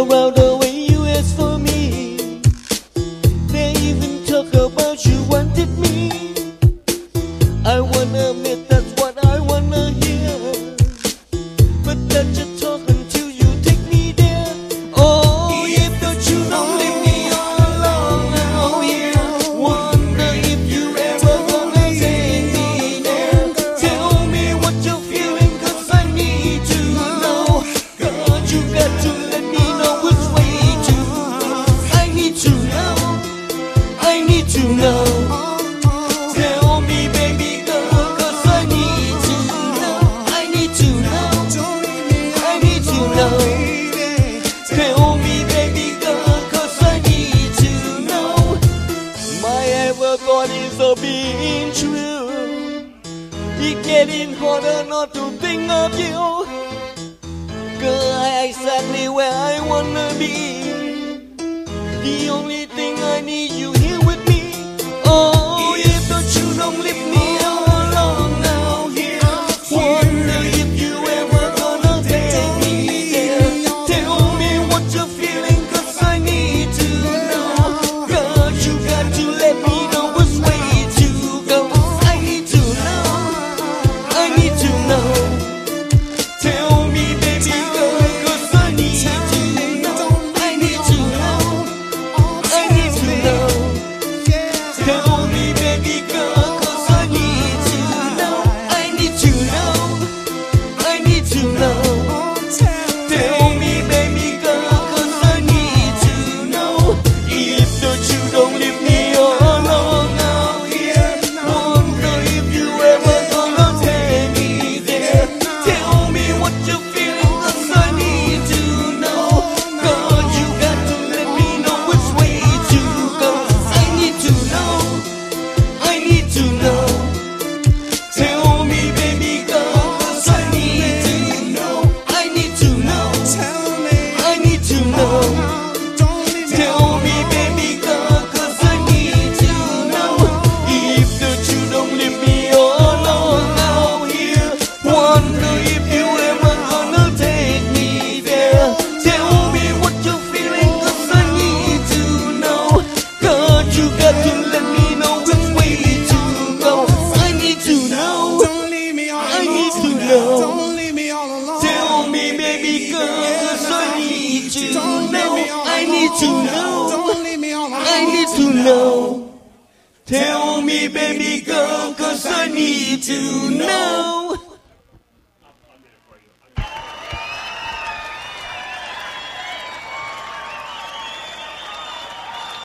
about the way you asked for me. They even talk about you wanted me. I wanna admit that's what I wanna hear, but that you talk until you take me there. Oh, if don't you don't leave me all alone out here. Wonder if you ever gonna take me there. Tell me what you're feeling, 'cause I need to know. God, you got to let me know which way to go. I need to know, I need to know. Tell me, baby girl, 'cause I need to know. I need to know, I need to know. Tell me, baby girl, 'cause I need to know. My ever thought is a being true. It's getting harder not to think of you. Girl, I'm exactly where I wanna be. The only thing I need, you here with me. Oh, if don't you don't leave me all alone out here. Wonder if you ever gonna take me there. Tell me what you're feeling, 'cause I need to know. God, you got to let me know which way to go. I need to know, I need to know. Tell me, baby girl, 'cause I need to know. I need to know, I need to know. Tell me, baby girl, 'cause I need to know. I need to know, I need to know. Tell me, baby girl, 'cause I need to know. If don't you don't leave me all alone out here. Wonder if you ever gonna take me there. Tell me what you're feeling, 'cause I need to know. God, you got to let me know which way to go. I need to know, I need to know. Tell me, baby girl, 'cause I need to know. I need to know, I need to know. Tell me, baby girl, 'cause I need to know. If don't you don't leave me all alone out here. Wonder if you ever gonna take me there. Tell me what you're feeling, 'cause I need to know. God, you got to let me know which way to go. I need to know, I need to know. Tell me, baby girl, 'cause I need to know. I need to know, I need to know. Tell me, baby girl, 'cause I need to know.